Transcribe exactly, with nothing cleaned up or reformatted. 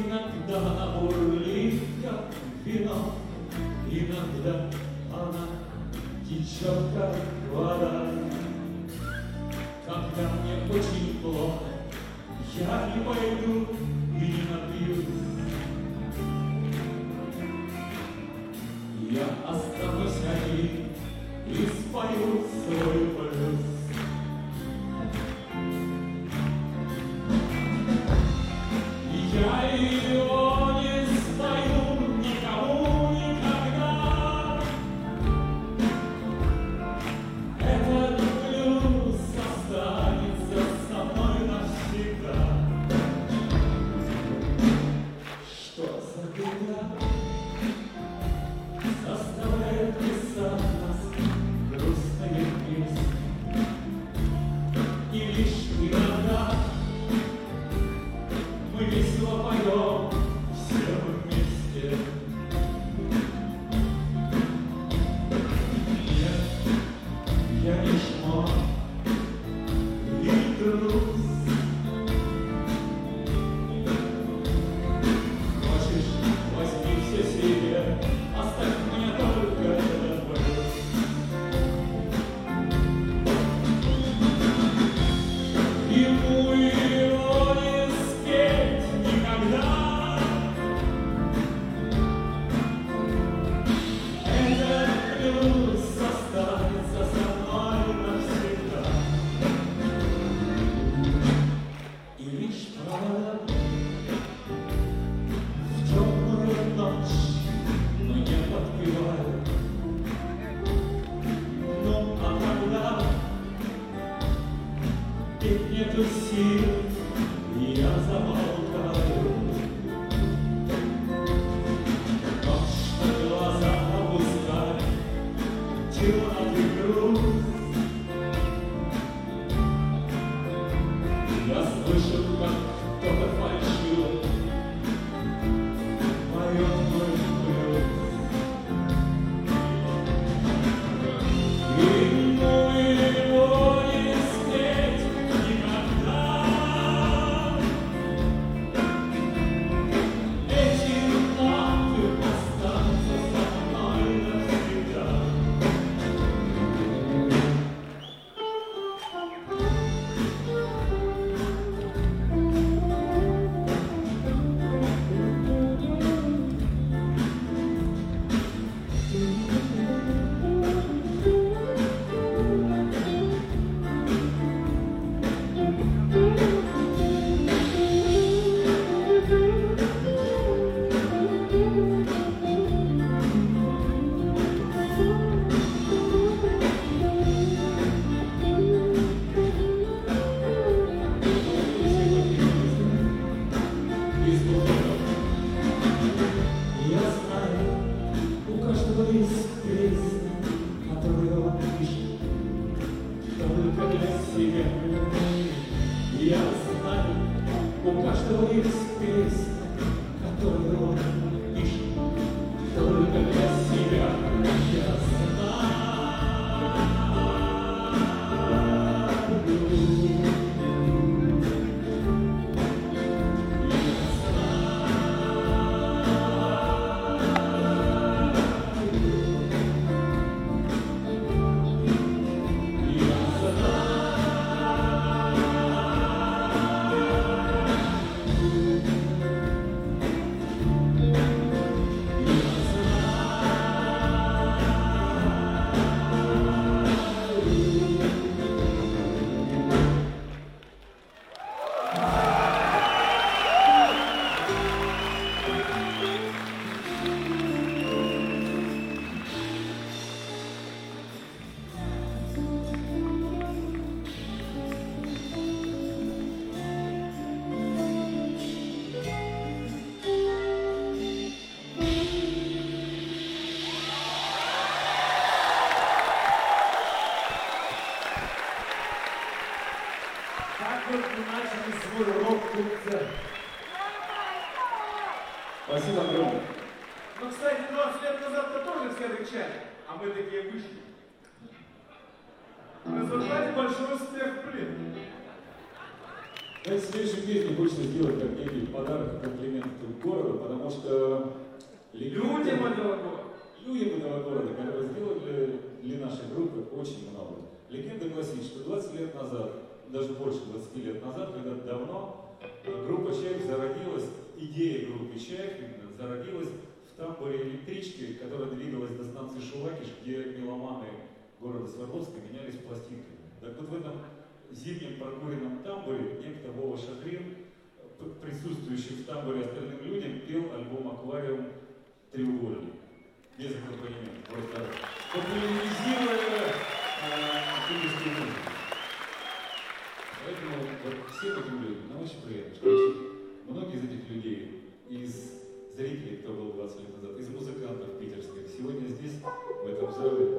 Иногда бурлит, как вино, иногда она течет, как вода. Когда мне очень плохо, я не пойду и не напьюсь. Я останусь один и спою свой блюз. Я его не спою никому никогда. Этот блюз останется со мной навсегда. Что за беда заставляет писать нас грустные песни? И лишь иногда мы весело поем все вместе. Нет, я лишь мой и трус. Хочешь, возьми все себе, оставь мне только этот блюз. Ему его не спеть никогда. Этот блюз останется со мной навсегда. И лишь провода в темную ночь мне подпевают. Ну, а когда петь нету сил, я замолкаю. Ночь глаза опускает, темноты груз. Я слышу, как кто-то фальшивый поет мой блюз. Ему его не спеть никогда. Эти ноты останутся со мной навсегда. Я знаю, у каждого есть песня, которую он пишет только для себя. Я знаю, у каждого есть песня, которую он пишет только для себя. Я знаю. Как вот мы начали свой рок-концерт. Спасибо огромное. Ну, кстати, двадцать лет назад мы тоже все рычали, а мы такие вышли. В результате большой успех, блин. Знаете, следующую песню хочется сделать как некий подарок и комплимент города, которые сделали для нашей группы очень много. Легенда гласит, что двадцать лет назад, даже больше двадцати лет назад, когда давно группа «Чайф» зародилась, идея группы «Чайф» зародилась в тамбуре электрички, которая двигалась до станции Шувакиш, где меломаны города Свердловска менялись пластинками. Так вот в этом зимнем прокуренном тамбуре некто Вова Шахрин, присутствующий в тамбуре остальным людям, пел альбом «Аквариум» «Треугольник». Без аккомпанемента, просто популяризируя питерскую музыку. Поэтому вот всем этим людям нам очень приятно, что многие из этих людей, из зрителей, кто был двадцать лет назад, из музыкантов питерских, сегодня здесь, в этом зале,